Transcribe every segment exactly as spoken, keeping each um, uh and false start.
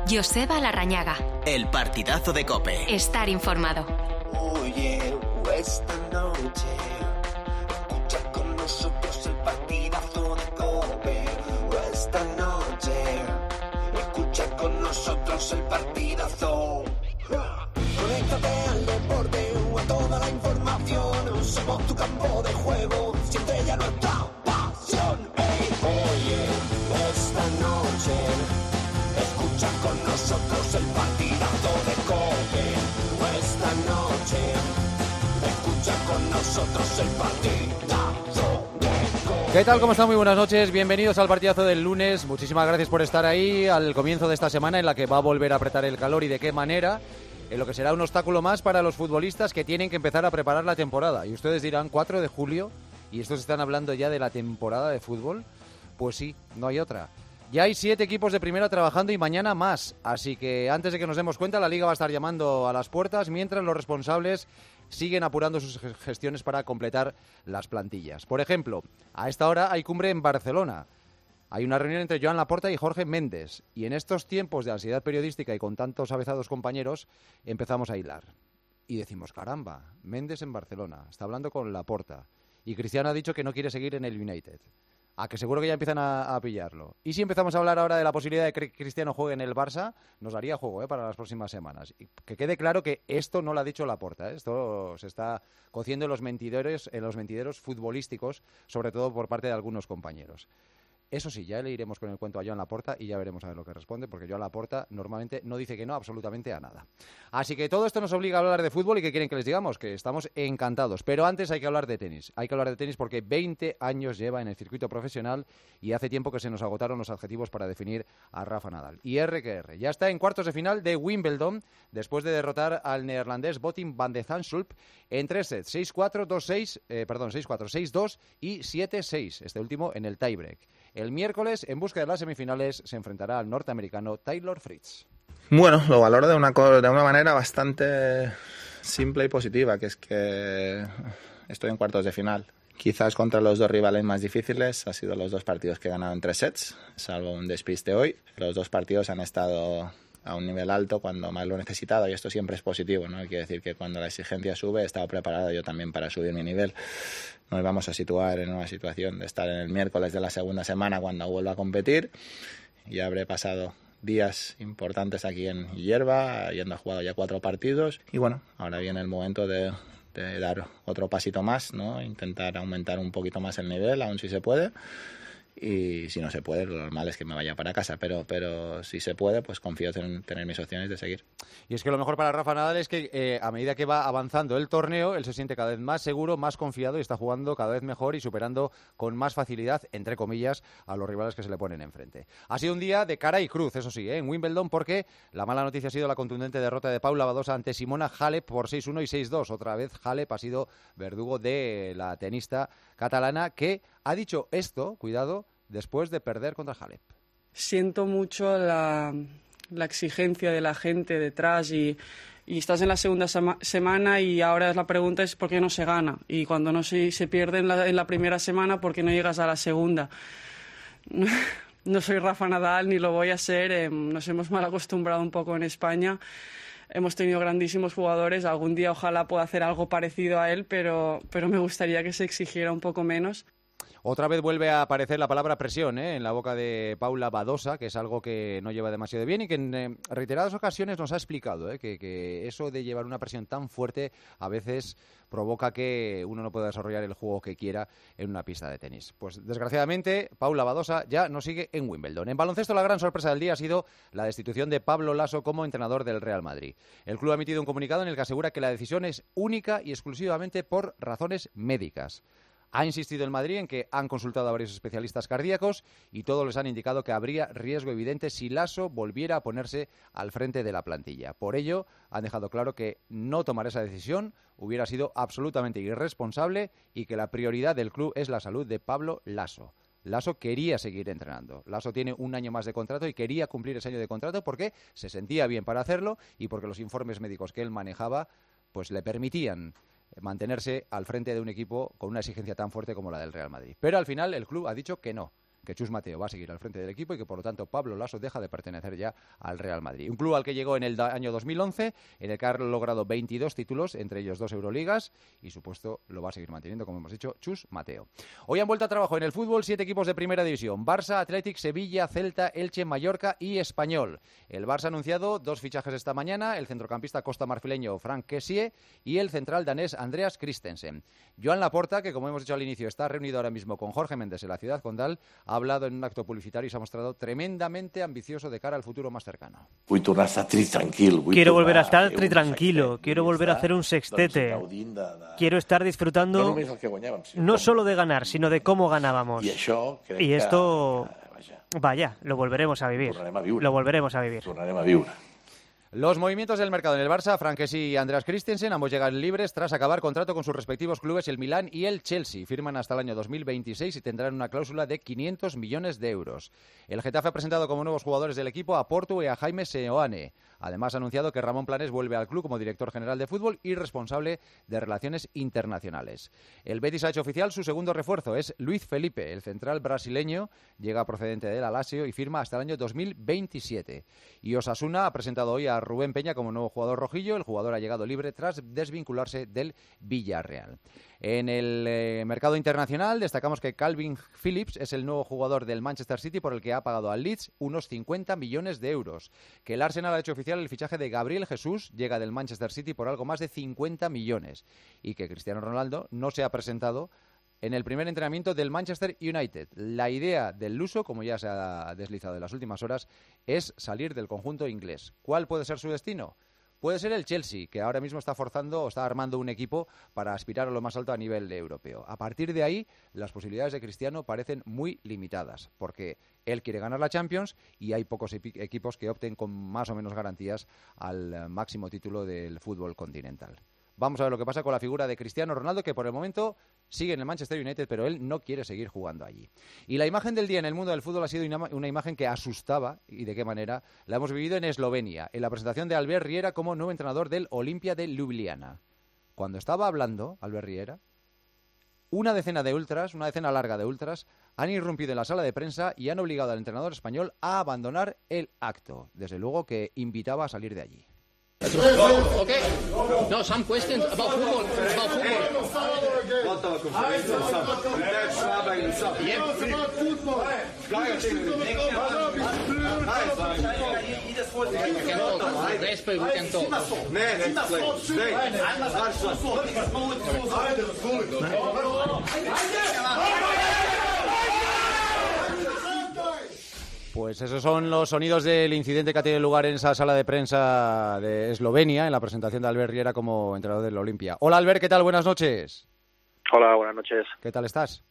Joseba Larrañaga. El partidazo de COPE. Estar informado. Oye, esta noche escucha con nosotros el partidazo de COPE. Esta noche escucha con nosotros el partidazo. Conéctate al deporte o a toda la información. Somos tu campo de juego. Siente ya nuestra pasión. Hey, oye, esta noche escucha con nosotros el partidazo de COPE. Esta noche escucha con nosotros el partidazo de COPE. ¿Qué tal? ¿Cómo están? Muy buenas noches. Bienvenidos al partidazo del lunes. Muchísimas gracias por estar ahí al comienzo de esta semana en la que va a volver a apretar el calor y de qué manera, en lo que será un obstáculo más para los futbolistas que tienen que empezar a preparar la temporada. Y ustedes dirán, cuatro de julio, y estos están hablando ya de la temporada de fútbol. Pues sí, no hay otra. Ya hay siete equipos de primera trabajando y mañana más. Así que antes de que nos demos cuenta, la Liga va a estar llamando a las puertas mientras los responsables siguen apurando sus gestiones para completar las plantillas. Por ejemplo, a esta hora hay cumbre en Barcelona. Hay una reunión entre Joan Laporta y Jorge Méndez. Y en estos tiempos de ansiedad periodística y con tantos avezados compañeros, empezamos a hilar. Y decimos, caramba, Méndez en Barcelona, está hablando con Laporta. Y Cristiano ha dicho que no quiere seguir en el United. A que seguro que ya empiezan a, a pillarlo. Y si empezamos a hablar ahora de la posibilidad de que Cristiano juegue en el Barça, nos daría juego ¿eh? para las próximas semanas. Y que quede claro que esto no lo ha dicho Laporta, ¿eh? Esto se está cociendo en los mentideros, en los mentideros futbolísticos, sobre todo por parte de algunos compañeros. Eso sí, ya le iremos con el cuento a Joan Laporta y ya veremos a ver lo que responde, porque Joan Laporta normalmente no dice que no absolutamente a nada. Así que todo esto nos obliga a hablar de fútbol y ¿qué quieren que les digamos? Que estamos encantados. Pero antes hay que hablar de tenis. Hay que hablar de tenis porque veinte años lleva en el circuito profesional y hace tiempo que se nos agotaron los adjetivos para definir a Rafa Nadal. Y R que R. Ya está en cuartos de final de Wimbledon después de derrotar al neerlandés Botin van de Zandschulp en tres sets, seis cuatro, dos seis, eh, perdón, seis cuatro, seis dos y siete seis. Este último en el tiebreak. El miércoles, en busca de las semifinales, se enfrentará al norteamericano Taylor Fritz. Bueno, lo valoro de una, de una manera bastante simple y positiva, que es que estoy en cuartos de final. Quizás contra los dos rivales más difíciles, ha sido los dos partidos que he ganado en tres sets, salvo un despiste hoy. Los dos partidos han estado a un nivel alto cuando más lo he necesitado y esto siempre es positivo, ¿no? Quiere decir que cuando la exigencia sube he estado preparado yo también para subir mi nivel. Nos vamos a situar en una situación de estar en el miércoles de la segunda semana cuando vuelva a competir. Ya habré pasado días importantes aquí en Hierba, habiendo jugado ya cuatro partidos y bueno, ahora viene el momento de, de dar otro pasito más, ¿no? Intentar aumentar un poquito más el nivel, aún si se puede. Y si no se puede, lo normal es que me vaya para casa, pero, pero si se puede, pues confío en tener mis opciones de seguir. Y es que lo mejor para Rafa Nadal es que eh, a medida que va avanzando el torneo, él se siente cada vez más seguro, más confiado y está jugando cada vez mejor y superando con más facilidad, entre comillas, a los rivales que se le ponen enfrente. Ha sido un día de cara y cruz, eso sí, ¿eh? en Wimbledon, porque la mala noticia ha sido la contundente derrota de Paula Badosa ante Simona Halep por seis uno y seis dos. Otra vez Halep ha sido verdugo de la tenista catalana que ha dicho esto, cuidado, después de perder contra Halep. Siento mucho la, la exigencia de la gente detrás y, y estás en la segunda sema, semana y ahora la pregunta es ¿por qué no se gana? Y cuando no se, se pierde en la, en la primera semana, ¿por qué no llegas a la segunda? No soy Rafa Nadal ni lo voy a ser, eh, nos hemos mal acostumbrado un poco en España. Hemos tenido grandísimos jugadores, algún día ojalá pueda hacer algo parecido a él, pero, pero me gustaría que se exigiera un poco menos. Otra vez vuelve a aparecer la palabra presión ¿eh? en la boca de Paula Badosa, que es algo que no lleva demasiado bien y que en eh, reiteradas ocasiones nos ha explicado ¿eh? que, que eso de llevar una presión tan fuerte a veces provoca que uno no pueda desarrollar el juego que quiera en una pista de tenis. Pues desgraciadamente Paula Badosa ya no sigue en Wimbledon. En baloncesto la gran sorpresa del día ha sido la destitución de Pablo Laso como entrenador del Real Madrid. El club ha emitido un comunicado en el que asegura que la decisión es única y exclusivamente por razones médicas. Ha insistido el Madrid en que han consultado a varios especialistas cardíacos y todos les han indicado que habría riesgo evidente si Laso volviera a ponerse al frente de la plantilla. Por ello, han dejado claro que no tomar esa decisión hubiera sido absolutamente irresponsable y que la prioridad del club es la salud de Pablo Laso. Laso quería seguir entrenando. Laso tiene un año más de contrato y quería cumplir ese año de contrato porque se sentía bien para hacerlo y porque los informes médicos que él manejaba pues le permitían mantenerse al frente de un equipo con una exigencia tan fuerte como la del Real Madrid. Pero al final el club ha dicho que no, que Chus Mateo va a seguir al frente del equipo y que por lo tanto Pablo Laso deja de pertenecer ya al Real Madrid. Un club al que llegó en el año dos mil once, en el que ha logrado veintidós títulos, entre ellos dos Euroligas, y su puesto lo va a seguir manteniendo, como hemos dicho, Chus Mateo. Hoy han vuelto a trabajo en el fútbol siete equipos de primera división: Barça, Athletic, Sevilla, Celta, Elche, Mallorca y Español. El Barça ha anunciado dos fichajes esta mañana: el centrocampista costamarfileño Frank Kessie y el central danés Andreas Christensen. Joan Laporta, que como hemos dicho al inicio está reunido ahora mismo con Jorge Méndez en la ciudad condal, ha hablado en un acto publicitario y se ha mostrado tremendamente ambicioso de cara al futuro más cercano. Quiero volver a estar tri tranquilo, quiero volver a hacer un sextete, quiero estar disfrutando no solo de ganar, sino de cómo ganábamos. Y esto, vaya, lo volveremos a vivir, lo volveremos a vivir. Los movimientos del mercado en el Barça: Frank Kessie y Andreas Christensen, ambos llegan libres tras acabar contrato con sus respectivos clubes, el Milán y el Chelsea. Firman hasta el año dos mil veintiséis y tendrán una cláusula de quinientos millones de euros. El Getafe ha presentado como nuevos jugadores del equipo a Portu y a Jaime Seoane. Además ha anunciado que Ramón Planés vuelve al club como director general de fútbol y responsable de relaciones internacionales. El Betis ha hecho oficial su segundo refuerzo, es Luis Felipe, el central brasileño, llega procedente del Lazio y firma hasta el año dos mil veintisiete. Y Osasuna ha presentado hoy a Rubén Peña como nuevo jugador rojillo. El jugador ha llegado libre tras desvincularse del Villarreal. En el eh, mercado internacional destacamos que Calvin Phillips es el nuevo jugador del Manchester City, por el que ha pagado al Leeds unos cincuenta millones de euros. Que el Arsenal ha hecho oficial el fichaje de Gabriel Jesús, llega del Manchester City por algo más de cincuenta millones. Y que Cristiano Ronaldo no se ha presentado en el primer entrenamiento del Manchester United. La idea del luso, como ya se ha deslizado en las últimas horas, es salir del conjunto inglés. ¿Cuál puede ser su destino? Puede ser el Chelsea, que ahora mismo está forzando o está armando un equipo para aspirar a lo más alto a nivel europeo. A partir de ahí, las posibilidades de Cristiano parecen muy limitadas, porque él quiere ganar la Champions y hay pocos equipos que opten con más o menos garantías al máximo título del fútbol continental. Vamos a ver lo que pasa con la figura de Cristiano Ronaldo, que por el momento sigue en el Manchester United, pero él no quiere seguir jugando allí. Y la imagen del día en el mundo del fútbol ha sido una, una imagen que asustaba, y de qué manera. La hemos vivido en Eslovenia, en la presentación de Albert Riera como nuevo entrenador del Olimpia de Ljubljana. Cuando estaba hablando Albert Riera, una decena de ultras, una decena larga de ultras, han irrumpido en la sala de prensa y han obligado al entrenador español a abandonar el acto. Desde luego que invitaba a salir de allí. Okay. No, some questions about football. About football. Pues esos son los sonidos del incidente que ha tenido lugar en esa sala de prensa de Eslovenia, en la presentación de Albert Riera como entrenador del Olimpia. Hola Albert, ¿qué tal? Buenas noches. Hola, buenas noches. ¿Qué tal estás?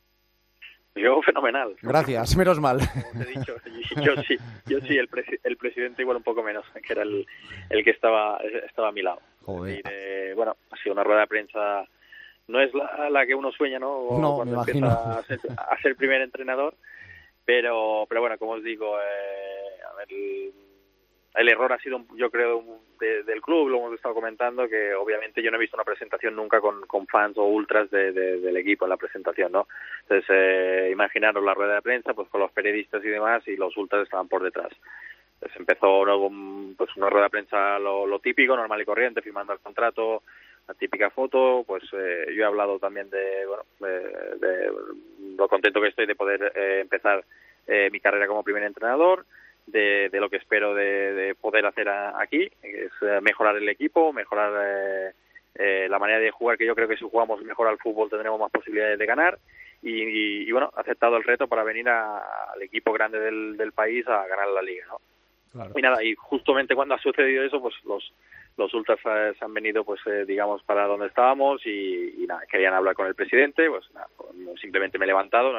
Yo fenomenal. Gracias, menos mal. Como te he dicho, yo sí, yo sí, el, presi- el presidente igual un poco menos, que era el, el que estaba, estaba a mi lado. Joder. Y de, bueno, ha sido una rueda de prensa, no es la, la que uno sueña, ¿no? O no, cuando me empieza imagino. a ser, a ser primer entrenador. Pero, pero bueno, como os digo, eh, a ver, el, el error ha sido, yo creo, de, del club, lo hemos estado comentando, que obviamente yo no he visto una presentación nunca con, con fans o ultras de, de, del equipo en la presentación, ¿no? Entonces, eh, imaginaros la rueda de prensa, pues con los periodistas y demás, y los ultras estaban por detrás. Entonces empezó luego, pues una rueda de prensa lo, lo típico, normal y corriente, firmando el contrato, la típica foto. Pues eh, yo he hablado también de, bueno, de, de lo contento que estoy de poder eh, empezar eh, mi carrera como primer entrenador, de, de lo que espero de, de poder hacer a, aquí, que es eh, mejorar el equipo, mejorar eh, eh, la manera de jugar, que yo creo que si jugamos mejor al fútbol tendremos más posibilidades de ganar. Y, y, y bueno, he aceptado el reto para venir a, al equipo grande del, del país a ganar la liga, ¿no? Claro. Y nada, y justamente cuando ha sucedido eso, pues los los ultras eh, se han venido, pues eh, digamos, para donde estábamos y, y nada, querían hablar con el presidente. Pues nada, simplemente me he levantado, no,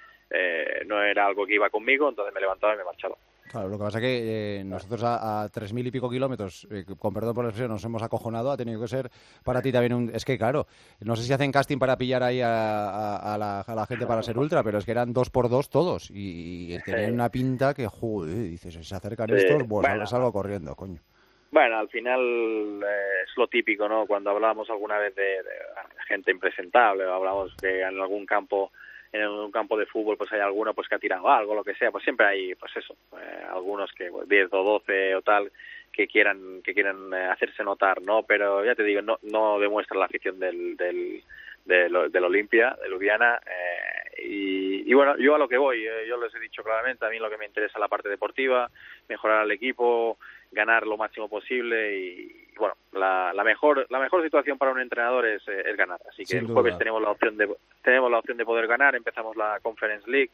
eh, no era algo que iba conmigo, entonces me he levantado y me he marchado. Claro, lo que pasa es que eh, nosotros a, a tres mil y pico kilómetros, eh, con perdón por la expresión, nos hemos acojonado. Ha tenido que ser para ti también un... Es que claro, no sé si hacen casting para pillar ahí a, a, a, la, a la gente para ser ultra, pero es que eran dos por dos todos y, y tenían una pinta que, joder, dices, se acercan sí, estos, pues bueno, salgo corriendo, coño. Bueno, al final eh, es lo típico, ¿no? Cuando hablábamos alguna vez de, de gente impresentable, hablamos que en algún campo en un campo de fútbol pues hay alguno pues que ha tirado algo, lo que sea, pues siempre hay pues eso, eh, algunos que pues, diez o doce o tal que quieran que quieran eh, hacerse notar, ¿no? Pero ya te digo, no no demuestra la afición del del del, del Olimpia, de Ljubljana, eh, y, y bueno, yo a lo que voy, eh, yo les he dicho claramente, a mí lo que me interesa es la parte deportiva, mejorar al equipo, ganar lo máximo posible y, y bueno, la, la mejor la mejor situación para un entrenador es, es ganar, así que Sin el jueves duda. tenemos la opción de tenemos la opción de poder ganar, empezamos la Conference League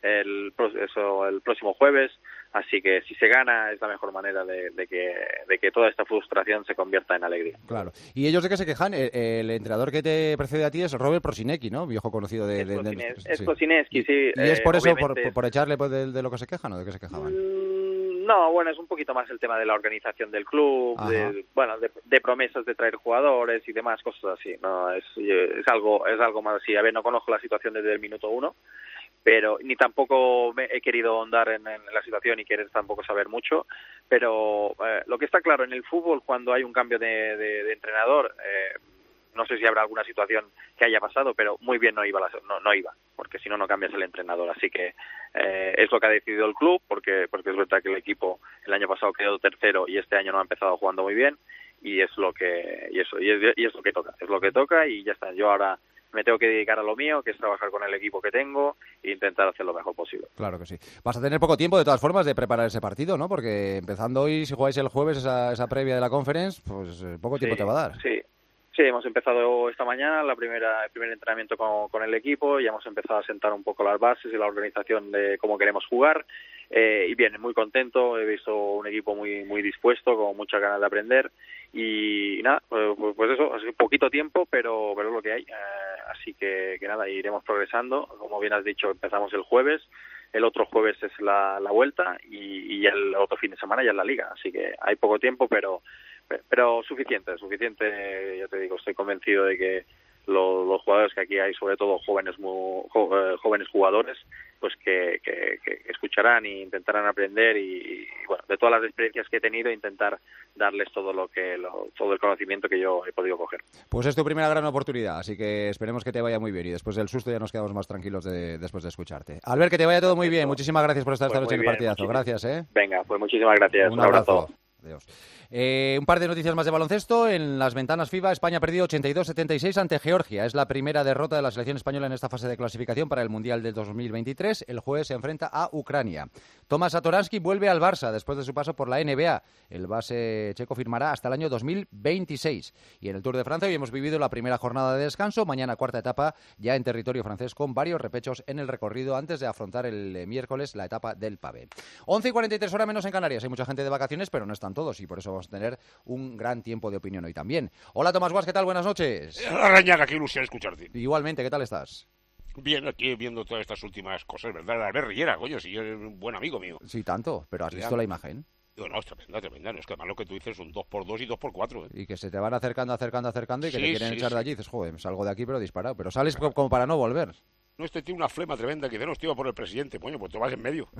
el eso el próximo jueves, así que si se gana es la mejor manera de, de que de que toda esta frustración se convierta en alegría. Claro. ¿Y ellos de qué se quejan? El, el entrenador que te precede a ti es Robert Prosinecki, ¿no? Viejo conocido de... Es, de, de, de, es sí. Prosinecki, sí. ¿Y es por eh, eso, por, por echarle pues, de, de lo que se quejan o de qué se quejaban? Mm, no, bueno, es un poquito más el tema de la organización del club, de, bueno, de, de promesas de traer jugadores y demás, cosas así. No, es, es algo es algo más así. A ver, no conozco la situación desde el minuto uno, pero ni tampoco me he querido ahondar en, en la situación y querer tampoco saber mucho, pero eh, lo que está claro en el fútbol cuando hay un cambio de, de, de entrenador, eh, no sé si habrá alguna situación que haya pasado, pero muy bien no iba, la, no, no iba, porque si no, no cambias el entrenador, así que eh, es lo que ha decidido el club, porque, porque es verdad que el equipo el año pasado quedó tercero y este año no ha empezado jugando muy bien, y es lo que y eso y es, y es lo que toca, es lo que toca y ya está. Yo ahora me tengo que dedicar a lo mío, que es trabajar con el equipo que tengo e intentar hacer lo mejor posible. Claro que sí. Vas a tener poco tiempo, de todas formas, de preparar ese partido, ¿no? Porque empezando hoy, si jugáis el jueves, esa, esa previa de la Conference, pues poco tiempo sí, te va a dar. Sí, sí, hemos empezado esta mañana la primera, el primer entrenamiento con, con el equipo, ya hemos empezado a sentar un poco las bases y la organización de cómo queremos jugar. Eh, y bien, muy contento, he visto un equipo muy muy dispuesto, con muchas ganas de aprender y, y nada, pues, pues eso, hace poquito tiempo, pero pero es lo que hay, eh, así que, que nada, iremos progresando, como bien has dicho, empezamos el jueves, el otro jueves es la, la vuelta y, y el otro fin de semana ya es la liga, así que hay poco tiempo, pero pero suficiente, suficiente, ya te digo, estoy convencido de que los, los jugadores que aquí hay, sobre todo jóvenes muy, jo, eh, jóvenes jugadores, pues que, que, que escucharán e intentarán aprender y, y bueno, de todas las experiencias que he tenido, intentar darles todo lo que lo, todo el conocimiento que yo he podido coger. Pues es tu primera gran oportunidad, así que esperemos que te vaya muy bien y después del susto ya nos quedamos más tranquilos de, después de escucharte. Albert, que te vaya todo muy bien, muchísimas gracias por estar esta pues noche en el partidazo, gracias. ¿eh? Venga, pues muchísimas gracias, un, un abrazo. abrazo. Adiós. Eh, un par de noticias más de baloncesto. En las ventanas FIBA, España ha perdido ochenta y dos a setenta y seis ante Georgia. Es la primera derrota de la selección española en esta fase de clasificación para el Mundial del dos mil veintitrés. El jueves se enfrenta a Ucrania. Tomas Satoransky vuelve al Barça después de su paso por la N B A. El base checo firmará hasta el año dos mil veintiséis. Y en el Tour de Francia hoy hemos vivido la primera jornada de descanso. Mañana cuarta etapa ya en territorio francés con varios repechos en el recorrido antes de afrontar el miércoles la etapa del Pavé. once y cuarenta y tres horas menos en Canarias. Hay mucha gente de vacaciones, pero no están todos y por eso vamos a tener un gran tiempo de opinión hoy también. Hola Tomás Guas, ¿qué tal? Buenas noches. Rañaga, qué ilusión escucharte. Igualmente, ¿qué tal estás? Bien, aquí viendo todas estas últimas cosas, ¿verdad? Albert Riera, coño, si eres un buen amigo mío. Sí, tanto, pero ¿has visto la imagen? No, no, es tremenda, tremenda. No, es que además lo que tú dices son dos por dos y dos por cuatro. ¿eh? Y que se te van acercando, acercando, acercando y que sí, te quieren sí, echar sí. de allí. Dices, joder, salgo de aquí pero disparado. Pero sales claro. como para no volver. No, este tiene una flema tremenda que de no estoy por el presidente, coño, pues te vas en medio.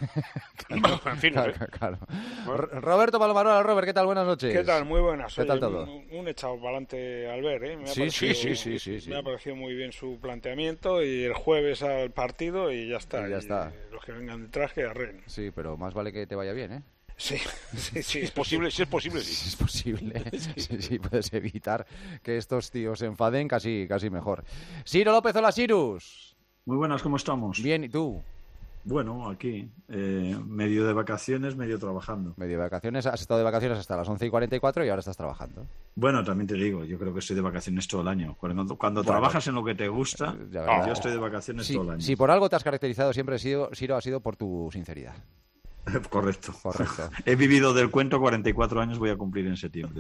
claro, en fin, no sé. Claro, claro. Bueno. Roberto Palomarola, Robert, ¿qué tal? Buenas noches. ¿Qué tal? Muy buenas. ¿Qué Oye, tal todo? Un, un echado para adelante al ver, ¿eh? Me ha sí, parecido, sí, sí, sí, sí. Me ha parecido muy bien su planteamiento y el jueves al partido y ya está. Y ya está. Y los que vengan detrás que arreglen. Sí, pero más vale que te vaya bien, ¿eh? Sí, sí, sí. Es posible, si es posible, sí. Si es posible, sí, sí, puedes evitar que estos tíos se enfaden casi, casi mejor. Ciro López, hola Cyrus. Muy buenas, ¿cómo estamos? Bien, ¿y tú? Bueno, aquí, eh, medio de vacaciones, medio trabajando. Medio de vacaciones, has estado de vacaciones hasta las once y cuarenta y cuatro y ahora estás trabajando. Bueno, también te digo, yo creo que estoy de vacaciones todo el año. Cuando, cuando bueno, trabajas en lo que te gusta, yo estoy de vacaciones sí, todo el año. Si por algo te has caracterizado siempre, Ciro, Ciro, ha sido por tu sinceridad. Correcto. Correcto. He vivido del cuento cuarenta y cuatro años, voy a cumplir en septiembre.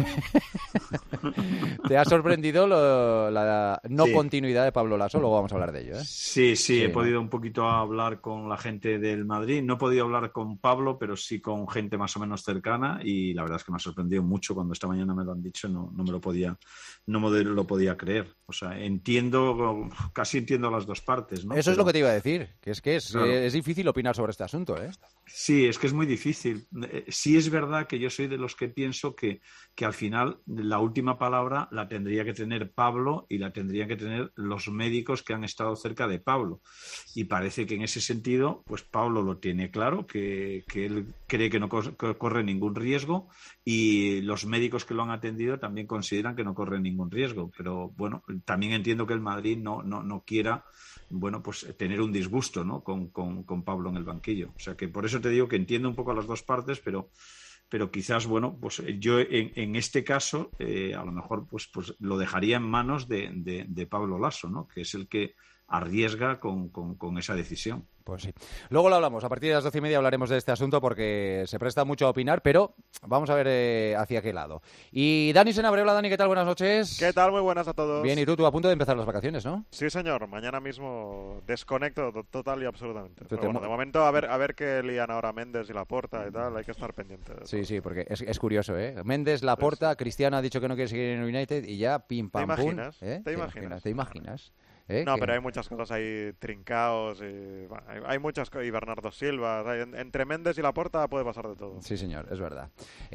¿Te ha sorprendido lo, la no sí. continuidad de Pablo Laso? Luego vamos a hablar de ello, ¿eh? Sí, sí, sí, he ¿no? podido un poquito hablar con la gente del Madrid. No he podido hablar con Pablo, pero sí con gente más o menos cercana y la verdad es que me ha sorprendido mucho cuando esta mañana me lo han dicho. No, no me lo podía, no me lo podía creer. O O sea, entiendo, casi entiendo las dos partes, ¿no? Eso Pero, es lo que te iba a decir, que es que es, claro. eh, es difícil opinar sobre este asunto, ¿eh? Sí, es que es muy difícil. Eh, sí es verdad que yo soy de los que pienso que, que al final la última palabra la tendría que tener Pablo y la tendrían que tener los médicos que han estado cerca de Pablo. Y parece que en ese sentido, pues Pablo lo tiene claro, que, que él cree que no co- que corre ningún riesgo y los médicos que lo han atendido también consideran que no corre ningún riesgo. Pero bueno, también entiendo que el Madrid no, no, no quiera, bueno, pues tener un disgusto, ¿no? con, con, con Pablo en el banquillo. O sea que por eso te digo que entiendo un poco a las dos partes, pero, pero quizás, bueno, pues yo en, en este caso eh, a lo mejor pues, pues lo dejaría en manos de, de, de Pablo Lasso, ¿no? Que es el que arriesga con, con, con esa decisión. Pues sí. Luego lo hablamos. A partir de las doce y media hablaremos de este asunto porque se presta mucho a opinar, pero vamos a ver eh, hacia qué lado. Y Dani Senabreola. Dani, ¿qué tal? Buenas noches. ¿Qué tal? Muy buenas a todos. Bien, y tú, tú a punto de empezar las vacaciones, ¿no? Sí, señor. Mañana mismo desconecto total y absolutamente. Pero te bueno, mo- de momento a ver a ver qué lían ahora Méndez y Laporta y tal. Hay que estar pendiente. de Sí, todo. sí, porque es, es curioso, ¿eh? Méndez, Laporta, Cristiano ha dicho que no quiere seguir en United y ya pim, pam, pum. imaginas? ¿eh? ¿Te imaginas? ¿Te imaginas? ¿Eh? No, Que- pero hay muchas cosas ahí trincados y bueno, hay, hay muchas cosas. Y Bernardo Silva. O sea, en- entre Méndez y Laporta puede pasar de todo. Sí, señor, es verdad.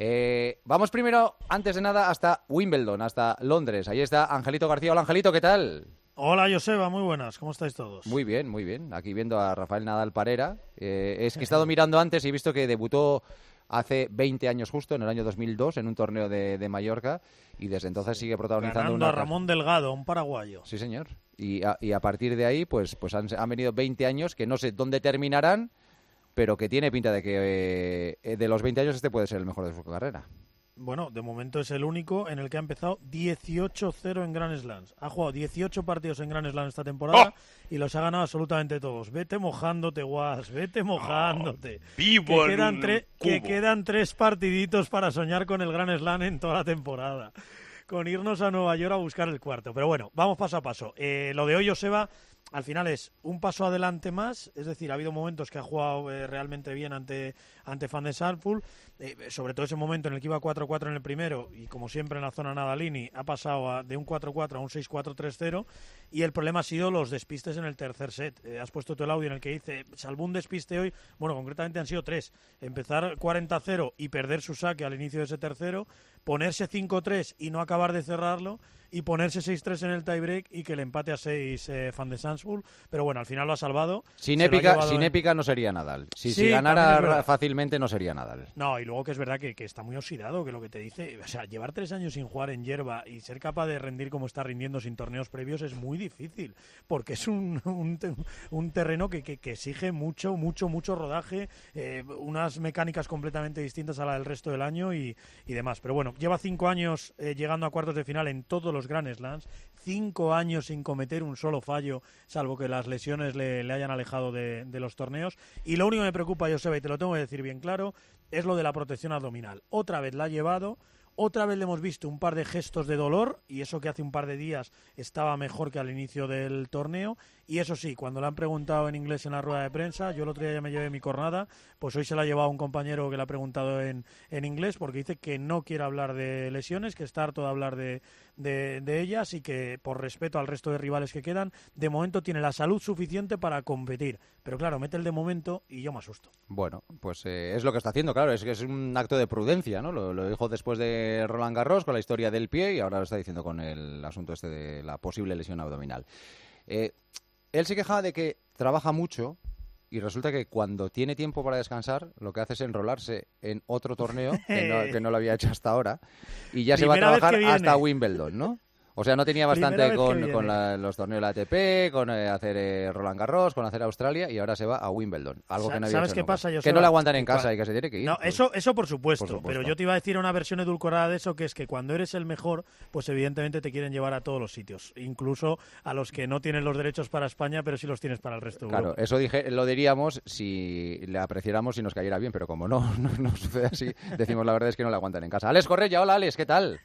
Eh, vamos primero, antes de nada, hasta Wimbledon, hasta Londres. Ahí está Angelito García. Hola, Angelito, ¿qué tal? Hola, Joseba, muy buenas. ¿Cómo estáis todos? Muy bien, muy bien. Aquí viendo a Rafael Nadal Parera. Eh, es que he estado mirando antes y he visto que debutó hace veinte años justo, en el año dos mil dos, en un torneo de, de Mallorca, y desde entonces sigue protagonizando Ganando una... a Ramón Delgado, un paraguayo. Sí, señor. Y a, y a partir de ahí, pues, pues han, han venido veinte años que no sé dónde terminarán, pero que tiene pinta de que eh, de los veinte años este puede ser el mejor de su carrera. Bueno, de momento es el único en el que ha empezado dieciocho cero en Grand Slams. Ha jugado dieciocho partidos en Grand Slam esta temporada ¡Oh! y los ha ganado absolutamente todos. Vete mojándote, Guas, vete mojándote. vivo que, en quedan un tre- que cubo. quedan tres partiditos para soñar con el Grand Slam en toda la temporada. Con irnos a Nueva York a buscar el cuarto. Pero bueno, vamos paso a paso. Eh, lo de hoy, Joseba, al final es un paso adelante más, es decir, ha habido momentos que ha jugado eh, realmente bien ante, ante Van de Santvoort, eh, sobre todo ese momento en el que iba cuatro cuatro en el primero y como siempre en la zona Nadalini ha pasado a, de un cuatro cuatro a un seis cuatro tres cero y el problema ha sido los despistes en el tercer set. Eh, has puesto tú el audio en el que dice, salvo un despiste hoy, bueno, concretamente han sido tres, empezar cuarenta cero y perder su saque al inicio de ese tercero, ponerse cinco tres y no acabar de cerrarlo, y ponerse seis tres en el tiebreak y que el empate a seis eh, Van de Santvoort, pero bueno, al final lo ha salvado. Sin Se lo ha épica, llevado sin en- épica no sería Nadal. Si, Sí, si también es ganara verdad. fácilmente no sería Nadal. No, y luego que es verdad que, que está muy oxidado, que lo que te dice, o sea, llevar tres años sin jugar en hierba y ser capaz de rendir como está rindiendo sin torneos previos es muy difícil, porque es un, un, te- un terreno que, que, que exige mucho, mucho, mucho rodaje, eh, unas mecánicas completamente distintas a la del resto del año y, y demás. Pero bueno, lleva cinco años eh, llegando a cuartos de final en todos los Grand Slams, cinco años sin cometer un solo fallo, salvo que las lesiones le, le hayan alejado de, de los torneos. Y lo único que me preocupa, Joseba, y te lo tengo que decir bien claro, es lo de la protección abdominal. Otra vez la ha llevado, otra vez le hemos visto un par de gestos de dolor, y eso que hace un par de días estaba mejor que al inicio del torneo. Y eso sí, cuando le han preguntado en inglés en la rueda de prensa, yo el otro día ya me llevé mi cornada, pues hoy se la ha llevado un compañero que le ha preguntado en, en inglés, porque dice que no quiere hablar de lesiones, que está harto de hablar de, de, de ellas y que por respeto al resto de rivales que quedan, de momento tiene la salud suficiente para competir. Pero claro, mete el de momento y yo me asusto. Bueno, pues eh, es lo que está haciendo, claro, es que es un acto de prudencia, ¿no? Lo, lo dijo después de Roland Garros con la historia del pie y ahora lo está diciendo con el asunto este de la posible lesión abdominal. Eh, él se queja de que trabaja mucho y resulta que cuando tiene tiempo para descansar, lo que hace es enrolarse en otro torneo que no, que no lo había hecho hasta ahora y ya Primera se va a vez trabajar que viene. hasta Wimbledon, ¿no? O sea, no tenía Primera bastante vez que con, viene. con la- los torneos de la A T P, con eh, hacer eh, Roland Garros, con hacer Australia y ahora se va a Wimbledon. Algo Sa- que no había ¿Sabes hecho qué nunca. pasa, Que Joseba? no le aguantan en Que casa cua- y que se tiene que ir. No, pues. eso, eso por supuesto, Por supuesto. pero yo te iba a decir una versión edulcorada de eso, que es que cuando eres el mejor, pues evidentemente te quieren llevar a todos los sitios, incluso a los que no tienen los derechos para España, pero sí los tienes para el resto de Claro, Europa. eso dije, lo diríamos si le apreciáramos y nos cayera bien, pero como no, no, no sucede así, decimos la verdad es que no le aguantan en casa. Alex Correia, hola Alex, ¿qué tal?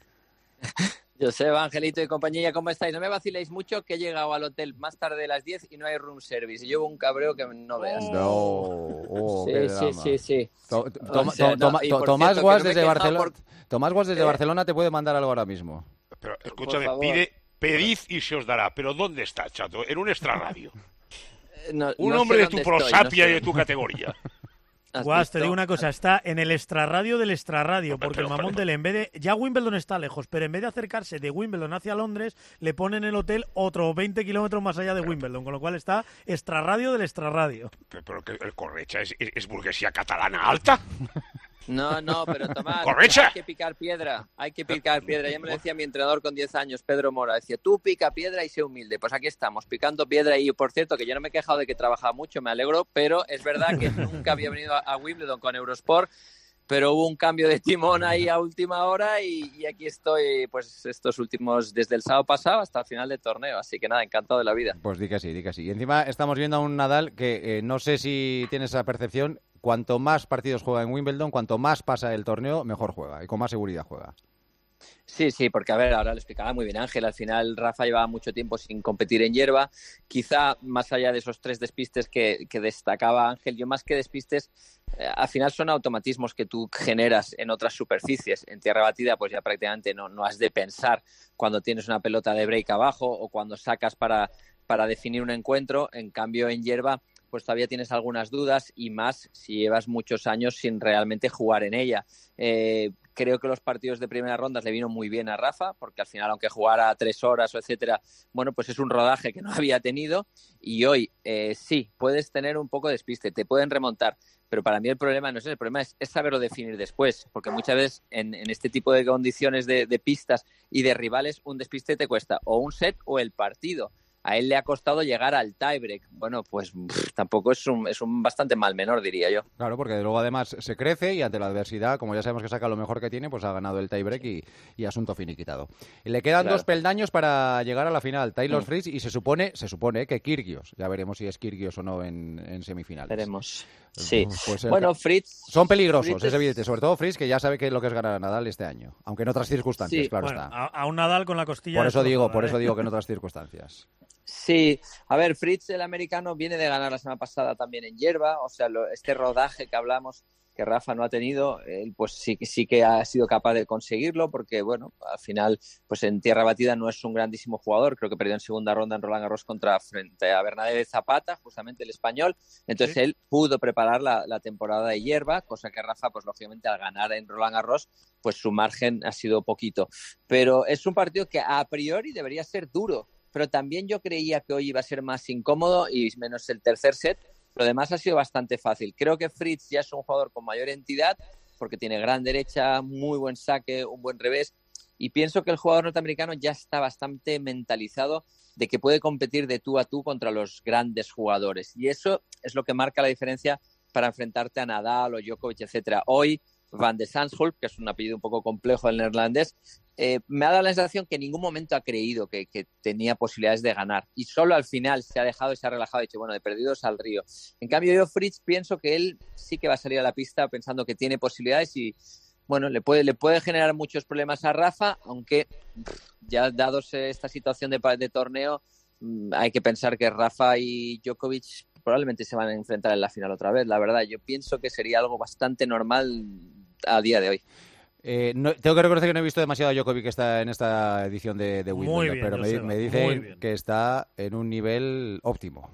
Joseba, Angelito y compañía, ¿cómo estáis? No me vaciléis mucho que he llegado al hotel más tarde de las diez y no hay room service. Y llevo un cabreo que no veas. No, oh, sí, qué sí, drama. sí, sí. To- to- toma- O sea, to- toma- no, y to- por Tomás cierto, Guas que no me he desde quejado Barcelona. por- Tomás Guas desde ¿Eh? Barcelona te puede mandar algo ahora mismo. Pero escúchame, favor. pide, pedid y se os dará. Pero ¿dónde está, chato? En un extrarradio. No, un no hombre sé de tu dónde prosapia estoy, no sé. y de tu categoría. Guas, te digo una cosa, está en el extrarradio del extrarradio, porque pero, el mamón pero, del en vez de... Ya Wimbledon está lejos, pero en vez de acercarse de Wimbledon hacia Londres, le ponen el hotel otros veinte kilómetros más allá de Wimbledon, con lo cual está extrarradio del extrarradio. Pero, pero que el Correcha es, es, es burguesía catalana alta. No, no, pero Tomás, ¡Correcha! hay que picar piedra, hay que picar piedra. Ya me lo decía mi entrenador con diez años, Pedro Mora, decía, tú pica piedra y sé humilde. Pues aquí estamos, picando piedra. Y por cierto, que yo no me he quejado de que trabajaba mucho, me alegro, pero es verdad que nunca había venido a, a Wimbledon con Eurosport, pero hubo un cambio de timón ahí a última hora y, y aquí estoy, pues estos últimos, desde el sábado pasado hasta el final del torneo, así que nada, encantado de la vida. Pues di que sí, di que sí. Y encima estamos viendo a un Nadal que eh, no sé si tienes esa percepción, cuanto más partidos juega en Wimbledon, cuanto más pasa el torneo, mejor juega y con más seguridad juega. Sí, sí, porque a ver, ahora lo explicaba muy bien Ángel, al final Rafa llevaba mucho tiempo sin competir en hierba, quizá más allá de esos tres despistes que, que destacaba Ángel, yo más que despistes, eh, al final son automatismos que tú generas en otras superficies, en tierra batida pues ya prácticamente no, no has de pensar cuando tienes una pelota de break abajo o cuando sacas para, para definir un encuentro, en cambio en hierba pues todavía tienes algunas dudas y más si llevas muchos años sin realmente jugar en ella. Eh, creo que los partidos de primera ronda le vino muy bien a Rafa, porque al final, aunque jugara tres horas o etcétera, bueno, pues es un rodaje que no había tenido y hoy eh, sí, puedes tener un poco de despiste, te pueden remontar, pero para mí el problema no es ese, el problema es, es saberlo definir después, porque muchas veces en, en este tipo de condiciones de, de pistas y de rivales, un despiste te cuesta o un set o el partido. A él le ha costado llegar al tiebreak. Bueno, pues pff, tampoco es un, es un bastante mal menor, diría yo. Claro, porque luego además se crece y ante la adversidad, como ya sabemos que saca lo mejor que tiene, pues ha ganado el tiebreak y, y asunto finiquitado. Y le quedan claro. dos peldaños para llegar a la final, Taylor mm. Fritz, y se supone se supone que Kyrgios. Ya veremos si es Kyrgios o no en, en semifinales. Veremos. Sí. Pues bueno, ca- Fritz... Son peligrosos, Fritz es evidente. Sobre todo Fritz, que ya sabe que es lo que es ganar a Nadal este año. Aunque en otras circunstancias, sí. claro bueno, está. A, a un Nadal con la costilla... Por eso digo, toda, por ¿eh? eso digo que en otras circunstancias. Sí, a ver, Fritz, el americano, viene de ganar la semana pasada también en hierba, o sea, lo, este rodaje que hablamos, que Rafa no ha tenido, él pues sí, sí que ha sido capaz de conseguirlo, porque bueno, al final, pues en tierra batida no es un grandísimo jugador, creo que perdió en segunda ronda en Roland Garros contra frente a Bernabé Zapata, justamente el español, entonces sí. Él pudo preparar la, la temporada de hierba, cosa que Rafa, pues lógicamente al ganar en Roland Garros, pues su margen ha sido poquito, pero es un partido que a priori debería ser duro, pero también yo creía que hoy iba a ser más incómodo y menos el tercer set. Lo demás ha sido bastante fácil. Creo que Fritz ya es un jugador con mayor entidad porque tiene gran derecha, muy buen saque, un buen revés y pienso que el jugador norteamericano ya está bastante mentalizado de que puede competir de tú a tú contra los grandes jugadores y eso es lo que marca la diferencia para enfrentarte a Nadal o Djokovic, etcétera. Hoy Van de Zandschulp, que es un apellido un poco complejo el neerlandés, eh, me ha dado la sensación que en ningún momento ha creído que, que tenía posibilidades de ganar y solo al final se ha dejado y se ha relajado y dicho, bueno, de perdidos al río. En cambio yo, Fritz, pienso que él sí que va a salir a la pista pensando que tiene posibilidades y bueno, le puede, le puede generar muchos problemas a Rafa, aunque ya dados esta situación de, de torneo, hay que pensar que Rafa y Djokovic probablemente se van a enfrentar en la final otra vez, la verdad. Yo pienso que sería algo bastante normal a día de hoy. Eh, no, tengo que reconocer que no he visto demasiado a Djokovic que está en esta edición de, de Wimbledon, bien, pero me, me dicen que está en un nivel óptimo.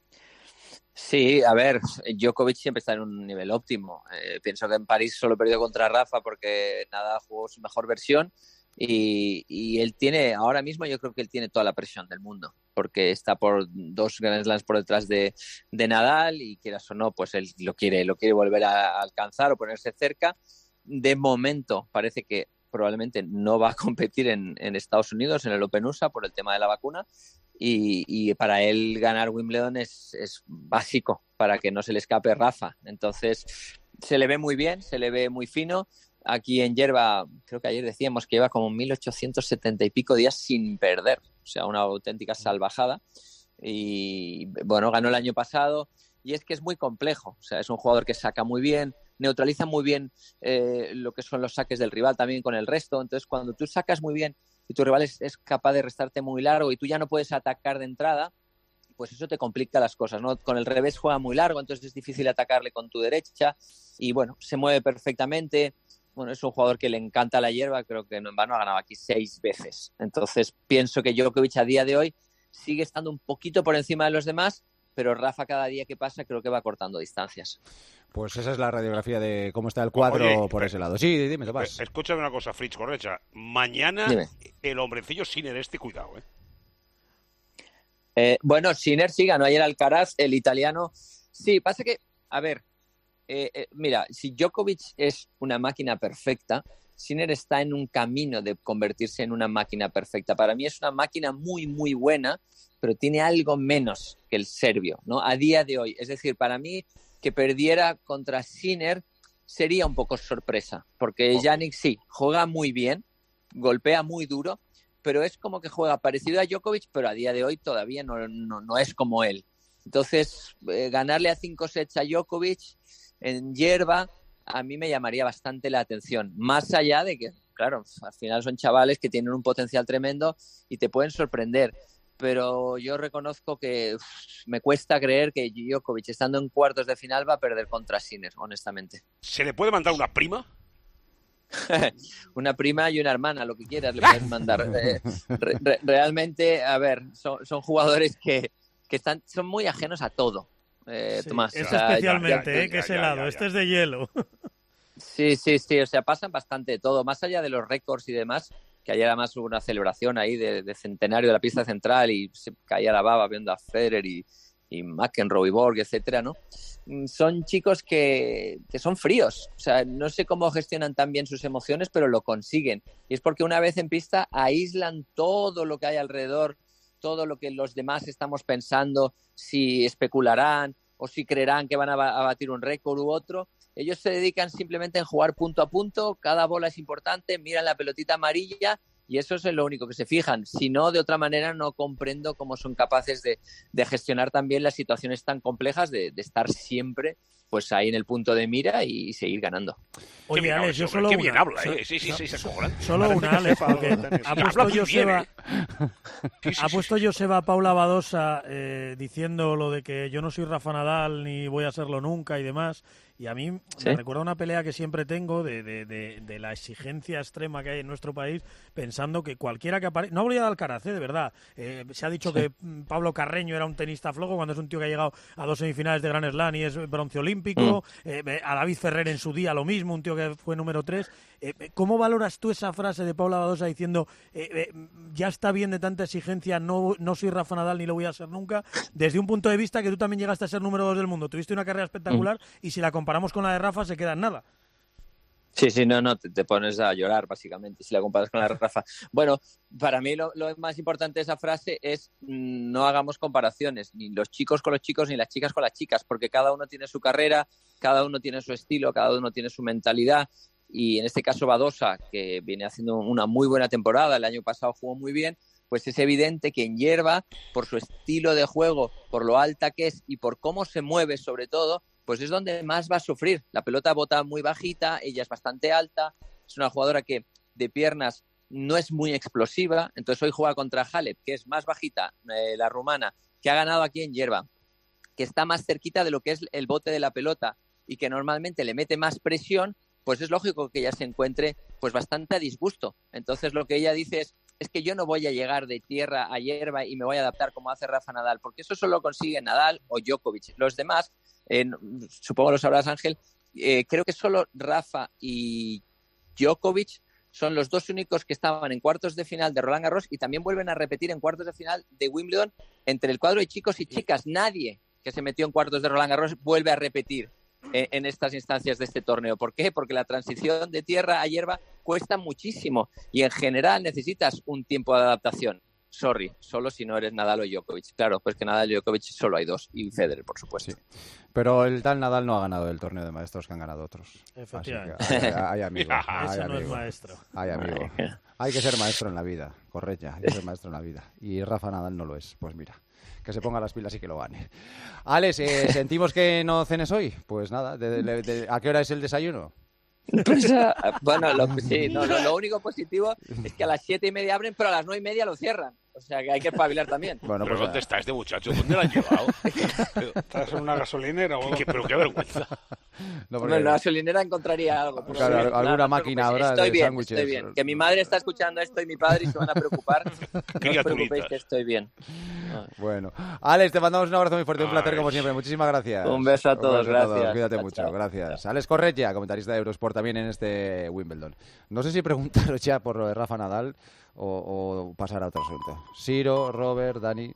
Sí, a ver, Djokovic siempre está en un nivel óptimo. Eh, pienso que en París solo perdió contra Rafa porque nada, jugó su mejor versión y, y él tiene, ahora mismo yo creo que él tiene toda la presión del mundo porque está por dos Grand Slams por detrás de, de Nadal y quieras o no, pues él lo quiere, lo quiere volver a alcanzar o ponerse cerca. De momento parece que probablemente no va a competir en, en Estados Unidos, en el Open U S A, por el tema de la vacuna. Y, y para él ganar Wimbledon es, es básico para que no se le escape Rafa. Entonces se le ve muy bien, se le ve muy fino. Aquí en hierba, creo que ayer decíamos que lleva como mil ochocientos setenta y pico días sin perder. O sea, una auténtica salvajada. Y bueno, ganó el año pasado. Y es que es muy complejo. O sea, es un jugador que saca muy bien, neutraliza muy bien eh, lo que son los saques del rival también con el resto. Entonces, cuando tú sacas muy bien y tu rival es, es capaz de restarte muy largo y tú ya no puedes atacar de entrada, pues eso te complica las cosas, ¿no? Con el revés juega muy largo, entonces es difícil atacarle con tu derecha y bueno, se mueve perfectamente. bueno, es un jugador que le encanta la hierba, creo que no en vano ha ganado aquí seis veces. Entonces pienso que Djokovic a día de hoy sigue estando un poquito por encima de los demás, pero Rafa cada día que pasa creo que va cortando distancias. Pues esa es la radiografía de cómo está el cuadro. Oye, por ese lado. Sí, dime, Tomás. Escúchame una cosa, Fritz Correcha. Mañana dime. El hombrecillo Sinner este, cuidado, ¿eh? eh bueno, Sinner sí ganó ayer Alcaraz, el italiano. Sí, pasa que, a ver, eh, eh, mira, si Djokovic es una máquina perfecta, Sinner está en un camino de convertirse en una máquina perfecta. Para mí es una máquina muy, muy buena, pero tiene algo menos que el serbio, ¿no? A día de hoy. Es decir, para mí, que perdiera contra Sinner sería un poco sorpresa, porque Jannik sí, juega muy bien, golpea muy duro, pero es como que juega parecido a Djokovic, pero a día de hoy todavía no, no, no es como él. Entonces, eh, ganarle a cinco sets a Djokovic en hierba, a mí me llamaría bastante la atención. Más allá de que, claro, al final son chavales que tienen un potencial tremendo y te pueden sorprender. Pero yo reconozco que uf, me cuesta creer que Djokovic, estando en cuartos de final, va a perder contra Sinner, honestamente. ¿Se le puede mandar una prima? Una prima y una hermana, lo que quieras le puedes mandar. Eh, re, re, realmente, a ver, son, son jugadores que, que están, son muy ajenos a todo. Eh, sí, Tomás, este o sea, especialmente, ya, ya, eh, que ya, es ya, helado, ya, ya. este es de hielo. Sí, sí, sí, o sea, pasan bastante de todo, más allá de los récords y demás, que ayer además hubo una celebración ahí de, de centenario de la pista central y se caía la baba viendo a Federer y, y McEnroe y Borg, etcétera, ¿no? Son chicos que, que son fríos, o sea, no sé cómo gestionan tan bien sus emociones, pero lo consiguen. Y es porque una vez en pista aíslan todo lo que hay alrededor, todo lo que los demás estamos pensando, si especularán o si creerán que van a, a batir un récord u otro. Ellos se dedican simplemente en jugar punto a punto, cada bola es importante, miran la pelotita amarilla y eso es lo único que se fijan. Si no, de otra manera no comprendo cómo son capaces de, de gestionar también las situaciones tan complejas, de, de estar siempre pues ahí en el punto de mira y seguir ganando. Oye, Alex, yo solo Qué una. bien habla, ¿eh? Sí, sí, sí, se acojonan. Solo una, Alex, porque ha puesto Joseba, ha puesto Joseba Paula Badosa eh, diciendo lo de que yo no soy Rafa Nadal ni voy a serlo nunca y demás. Y a mí ¿Sí? me recuerda una pelea que siempre tengo de, de, de, de la exigencia extrema que hay en nuestro país, pensando que cualquiera que aparezca... No habría de Alcaraz, ¿eh? De verdad. Eh, se ha dicho sí. que Pablo Carreño era un tenista flojo cuando es un tío que ha llegado a dos semifinales de Grand Slam y es bronce olímpico. Mm. Eh, a David Ferrer en su día lo mismo, un tío que fue número tres. Eh, ¿Cómo valoras tú esa frase de Paula Badosa diciendo eh, eh, ya está bien de tanta exigencia, no, no soy Rafa Nadal ni lo voy a ser nunca? Desde un punto de vista que tú también llegaste a ser número dos del mundo. Tuviste una carrera espectacular mm. y si la comparamos Comparamos con la de Rafa, se queda en nada. Sí, sí, no, no, te, te pones a llorar, básicamente, si la comparas con la de Rafa. Bueno, para mí lo, lo más importante de esa frase es mmm, no hagamos comparaciones, ni los chicos con los chicos, ni las chicas con las chicas, porque cada uno tiene su carrera, cada uno tiene su estilo, cada uno tiene su mentalidad, y en este caso Badosa, que viene haciendo una muy buena temporada, el año pasado jugó muy bien, pues es evidente que en hierba, por su estilo de juego, por lo alta que es y por cómo se mueve sobre todo, pues es donde más va a sufrir. La pelota bota muy bajita, ella es bastante alta, es una jugadora que de piernas no es muy explosiva, entonces hoy juega contra Halep, que es más bajita, eh, la rumana, que ha ganado aquí en hierba, que está más cerquita de lo que es el bote de la pelota y que normalmente le mete más presión, pues es lógico que ella se encuentre pues bastante a disgusto. Entonces lo que ella dice es, es que yo no voy a llegar de tierra a hierba y me voy a adaptar como hace Rafa Nadal, porque eso solo consigue Nadal o Djokovic. Los demás, eh, supongo lo sabrás, Ángel, eh, creo que solo Rafa y Djokovic son los dos únicos que estaban en cuartos de final de Roland Garros y también vuelven a repetir en cuartos de final de Wimbledon entre el cuadro de chicos y chicas. Nadie que se metió en cuartos de Roland Garros vuelve a repetir en estas instancias de este torneo. ¿Por qué? Porque la transición de tierra a hierba cuesta muchísimo y en general necesitas un tiempo de adaptación. Sorry, solo si no eres Nadal o Djokovic. Claro, pues que Nadal y Djokovic solo hay dos y Federer, por supuesto. Sí. Pero el tal Nadal no ha ganado el torneo de maestros que han ganado otros. Efectivamente. Así que hay, hay, hay amigo. Hay Eso amigo. no es maestro. Hay amigo. Hay que ser maestro en la vida, correcto. Hay que ser maestro en la vida. Y Rafa Nadal no lo es. Pues mira, que se ponga las pilas y que lo gane. Alex, eh, ¿sentimos que no cenes hoy? Pues nada, de, de, de, ¿a qué hora es el desayuno? Pues, uh, bueno, lo, sí, no, lo, lo único positivo es que a las siete y media abren, pero a las nueve y media lo cierran. O sea, que hay que espabilar también. Bueno, ¿pero pues dónde está este muchacho? ¿Dónde lo han llevado? ¿Estás en una gasolinera o algo? ¿Qué, pero qué vergüenza. No, porque... En una gasolinera encontraría algo. Claro, claro, alguna claro, máquina ahora estoy de bien, sándwiches. Estoy bien. Que mi madre está escuchando esto y mi padre y se van a preocupar. No os preocupéis que estoy bien. Bueno. Alex, te mandamos un abrazo muy fuerte, un placer como siempre. Muchísimas gracias. Un beso a todos, beso a gracias. todos. Cuídate chao, mucho, chao. gracias. Alex Corretja, comentarista de Eurosport también en este Wimbledon. No sé si preguntaros ya por lo de Rafa Nadal o, o pasar a otro asunto. Siro, Robert, Dani...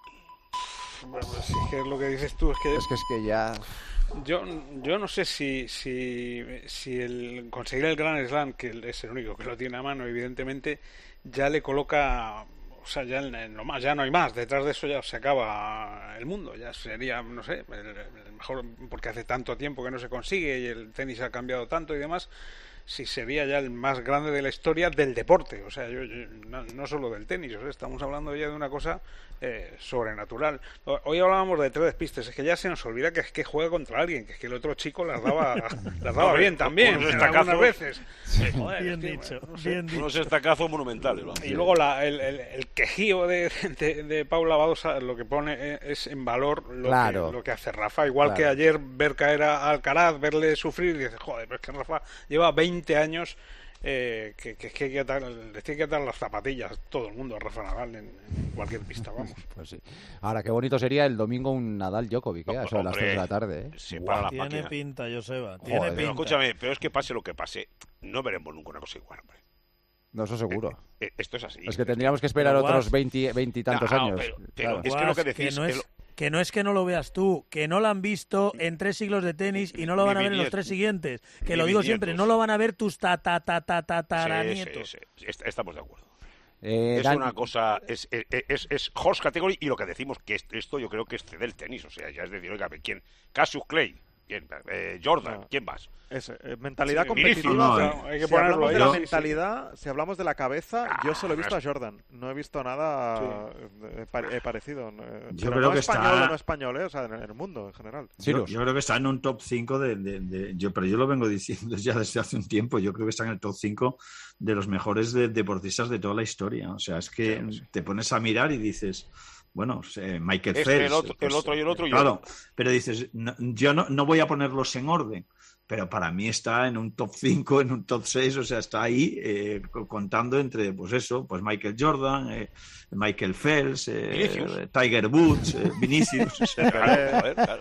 Bueno, pues es que lo que dices tú es que... Es que es que ya... Yo, yo no sé si, si, si el conseguir el Grand Slam, que es el único que lo tiene a mano, evidentemente, ya le coloca... O sea, ya, en lo más, ya no hay más. Detrás de eso ya se acaba el mundo. Ya sería, no sé, el, el mejor... Porque hace tanto tiempo que no se consigue y el tenis ha cambiado tanto y demás... si sería ya el más grande de la historia del deporte, o sea, yo, yo, no, no solo del tenis, o sea, estamos hablando ya de una cosa eh, sobrenatural. Hoy hablábamos de tres despistes, es que ya se nos olvida que es que juega contra alguien, que es que el otro chico las daba, las daba bien también, algunas veces. Sí. Joder, bien tío, dicho, no sé. bien dicho. Unos estacazos monumentales. ¿no? Y luego la, el, el, el quejío de, de, de Paula Badosa lo que pone es en valor lo, claro. que, lo que hace Rafa, igual claro. que ayer ver caer a Alcaraz, verle sufrir y dices, joder, pero es que Rafa lleva veinte años eh, que, que, que hay que atar, les tiene que atar las zapatillas todo el mundo a Rafa Nadal en, en cualquier pista, vamos. Pues sí. Ahora, qué bonito sería el domingo un Nadal Djokovic, ¿eh? A eso de las tres de la tarde, ¿eh? Sí, para la tiene máquina. pinta, Joseba, tiene Joder, pinta. Pero escúchame, pero es que pase lo que pase, no veremos nunca una cosa igual, hombre. No, eso seguro. Eh, eh, esto es así. Es que tendríamos que esperar pero otros Guas, veinte y tantos no, años. Pero, pero claro. es que lo que decís... Que no, es, el... que no es que no lo veas tú, que no lo han visto en tres siglos de tenis y no lo van a ver en los tres siguientes. Que lo digo siempre, no lo van a ver tus ta ta ta ta ta tataranietos. Sí, sí, sí, estamos de acuerdo. Eh, es Dan... una cosa, es, es, es, es horse category y lo que decimos que esto yo creo que excede el tenis, o sea, ya es decir, oiga, ¿quién? Cassius Clay, ¿quién? Eh, Jordan, ¿quién más? Es, eh, mentalidad sí, competitiva. no, o sea, no, hay que si hablamos ahí, de la yo... mentalidad, si hablamos de la cabeza, Ah, yo solo he visto no a Jordan. No he visto nada sí. eh, eh, parecido. Eh, yo pero creo no que español, está... no español, eh, o sea, en el mundo en general. Yo, yo creo que está en un top cinco de, de, de... yo, pero yo lo vengo diciendo ya desde hace un tiempo. Yo creo que está en el top cinco de los mejores de, deportistas de toda la historia. O sea, es que sí, sí. te pones a mirar y dices... Bueno, eh, Michael este, Phelps... El otro, pues, el otro y el otro. Y claro, otro. Pero dices, no, yo no, no voy a ponerlos en orden. Pero para mí está en un top cinco, en un top seis, o sea, está ahí eh, contando entre, pues eso, pues Michael Jordan, eh, Michael Phelps, eh, Tiger Woods, eh, Vinicius. O sea, claro, joder, claro.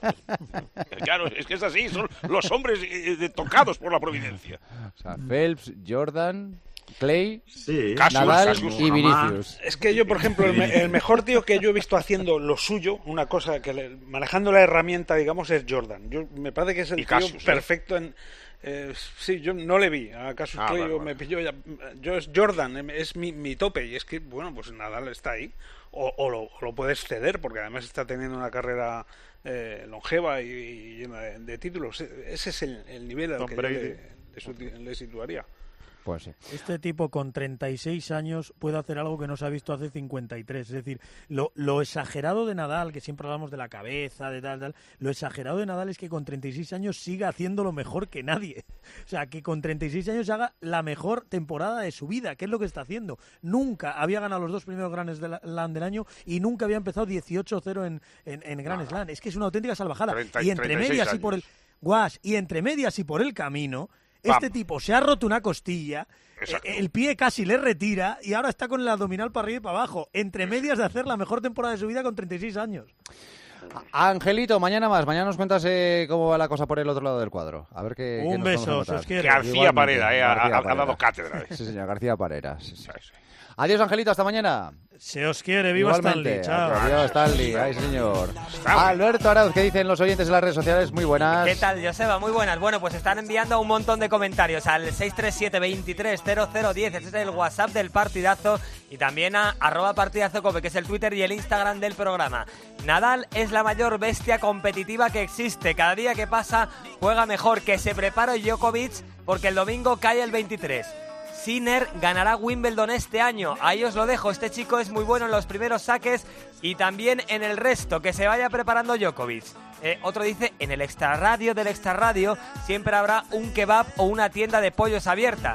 Claro, es que es así, son los hombres eh, tocados por la providencia. O sea, Phelps, Jordan... Clay, sí, Nadal Cassius, y Vinicius. Es que yo, por ejemplo, el, me, el mejor tío que yo he visto haciendo lo suyo, una cosa que le, manejando la herramienta, digamos, es Jordan. Yo me parece que es el y tío Cassius, perfecto en... Eh, sí, yo no le vi a Cassius ah, Clay, vale, yo vale. me pilló ya, yo es Jordan, es mi, mi tope y es que, bueno, pues Nadal está ahí o, o, lo, o lo puedes ceder porque además está teniendo una carrera eh, longeva y, y llena de, de títulos. Ese es el, el nivel al Tom que Brady. yo le, le, le situaría. Pues sí. Este tipo con treinta y seis años puede hacer algo que no se ha visto hace cincuenta y tres. Es decir, lo, lo exagerado de Nadal, que siempre hablamos de la cabeza, de tal, tal, lo exagerado de Nadal es que con treinta y seis años siga haciéndolo mejor que nadie. O sea, que con treinta y seis años haga la mejor temporada de su vida, que es lo que está haciendo. Nunca había ganado los dos primeros Grand Slam del año y nunca había empezado dieciocho cero en, en, en Grand no, Slam. Es que es una auténtica salvajada. treinta, y entre medias años. y por el... Guas, y entre medias y por el camino... Este tipo se ha roto una costilla, Exacto. el pie casi le retira y ahora está con el abdominal para arriba y para abajo, entre medias de hacer la mejor temporada de su vida con treinta y seis años. Angelito, mañana más. Mañana nos cuentas eh, cómo va la cosa por el otro lado del cuadro. A ver qué. Un qué beso, si os quiere. García Parera, eh, García ha, Parera. ha dado cátedra. Eh. Sí, señor, García Parera. Sí, sí. Adiós, Angelito, hasta mañana. Se os quiere, viva Igualmente. Stanley. Chao. Adiós, Stanley. Ay, señor. Alberto Arauz, ¿qué dicen los oyentes en las redes sociales? Muy buenas. ¿Qué tal, Joseba? Muy buenas. Bueno, pues están enviando un montón de comentarios al seis tres siete, veintitrés, cero cero diez. Este es el WhatsApp del partidazo. Y también a arroba partidazo cope, que es el Twitter y el Instagram del programa. Nadal es la mayor bestia competitiva que existe. Cada día que pasa juega mejor. Que se prepare Djokovic porque el domingo cae el veintitrés. Sinner ganará Wimbledon este año. Ahí os lo dejo. Este chico es muy bueno en los primeros saques y también en el resto. Que se vaya preparando Djokovic. Eh, otro dice, en el extrarradio del extrarradio siempre habrá un kebab o una tienda de pollos abierta.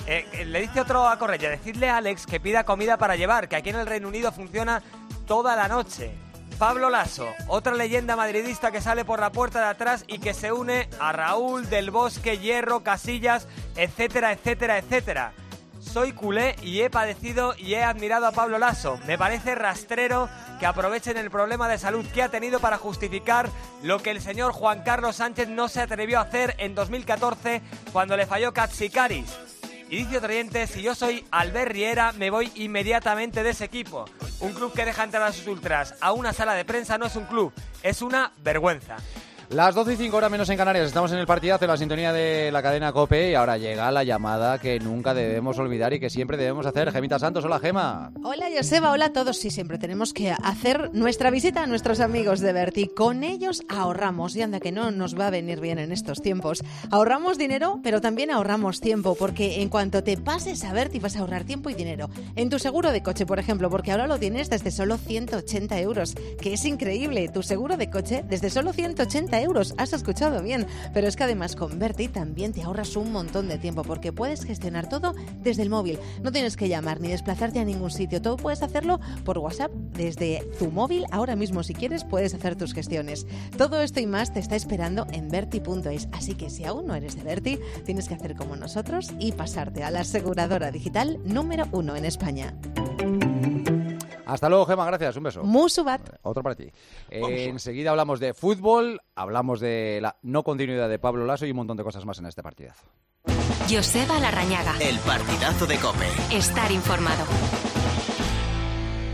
Eh, le dice otro a Correia, decidle a Alex que pida comida para llevar, que aquí en el Reino Unido funciona toda la noche. Pablo Laso, otra leyenda madridista que sale por la puerta de atrás y que se une a Raúl, Del Bosque, Hierro, Casillas, etcétera, etcétera, etcétera. Soy culé y he padecido y he admirado a Pablo Laso. Me parece rastrero que aprovechen el problema de salud que ha tenido para justificar lo que el señor Juan Carlos Sánchez no se atrevió a hacer en dos mil catorce cuando le falló Katsikaris. Y dice otro oyente, si yo soy Albert Riera, me voy inmediatamente de ese equipo. Un club que deja entrar a sus ultras a una sala de prensa no es un club, es una vergüenza. Las doce y cinco horas menos en Canarias, estamos en el partidazo, en la sintonía de la cadena COPE y ahora llega la llamada que nunca debemos olvidar y que siempre debemos hacer. Gemita Santos, hola Gema. Hola Joseba, hola a todos. Sí, siempre tenemos que hacer nuestra visita a nuestros amigos de Berti. Con ellos ahorramos, y anda que no nos va a venir bien en estos tiempos. Ahorramos dinero, pero también ahorramos tiempo, porque en cuanto te pases a Berti vas a ahorrar tiempo y dinero. En tu seguro de coche, por ejemplo, porque ahora lo tienes desde solo ciento ochenta euros, que es increíble. Tu seguro de coche desde solo ciento ochenta euros. Has escuchado bien, pero es que además con Berti también te ahorras un montón de tiempo porque puedes gestionar todo desde el móvil. No tienes que llamar ni desplazarte a ningún sitio, todo puedes hacerlo por WhatsApp desde tu móvil. Ahora mismo, si quieres, puedes hacer tus gestiones. Todo esto y más te está esperando en Berti punto es, así que si aún no eres de Berti, tienes que hacer como nosotros y pasarte a la aseguradora digital número uno en España. Hasta luego, Gema, gracias, un beso. Musubat. Otro para ti. Eh, enseguida hablamos de fútbol, hablamos de la no continuidad de Pablo Laso y un montón de cosas más en este partidazo. Joseba Larrañaga. El partidazo de COPE. Estar informado.